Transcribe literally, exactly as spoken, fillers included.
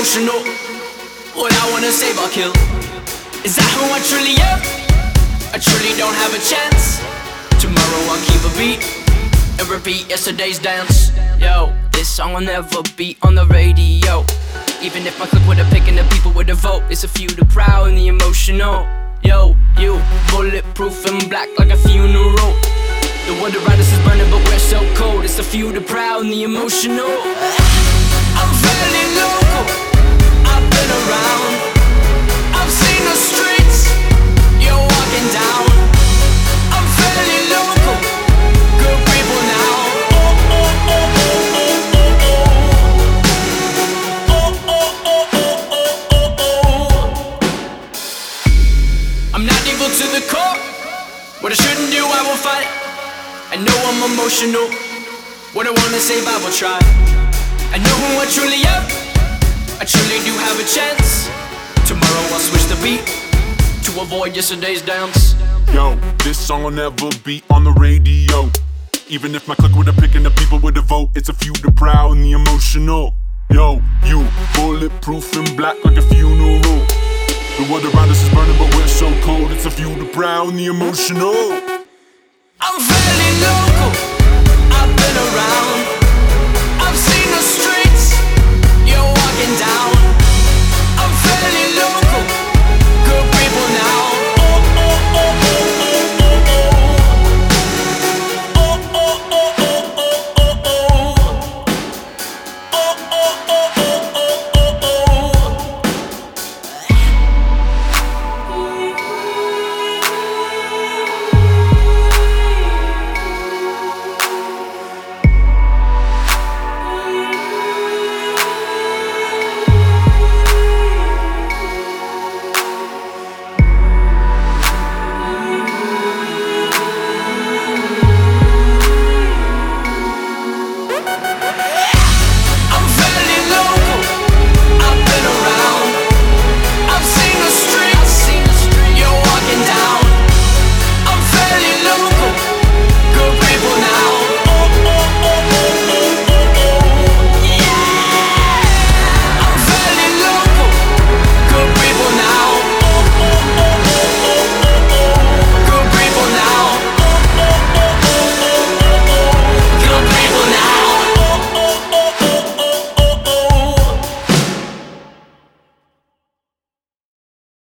emotional. What I wanna save, I'll kill. Is that who I truly am? I truly don't have a chance. Tomorrow I'll keep a beat and repeat yesterday's dance. Yo, this song will never be on the radio. Even if my click with a pick and the people with a vote, it's a few the proud and the emotional. Yo, you, bulletproof and black like a funeral. The world around us is burning but we're so cold. It's a few the proud and the emotional. I'm fairly local, I've been around, I've seen the streets you're walking down. I'm fairly local, good people now. Oh, oh, oh, oh, oh, oh, oh. Oh, oh, oh, oh, oh, oh. I'm not evil to the core. What I shouldn't do, I will fight. I know I'm emotional. What I wanna save, I will try. I know who I truly am. I truly do have a chance. Tomorrow I'll switch the beat to avoid yesterday's dance. Yo, this song will never be on the radio. Even if my click with a pick and the people with a vote, it's a few the proud and the emotional. Yo, you, bulletproof and black like a funeral. The world around us is burning but we're so cold. It's a few the proud and the emotional.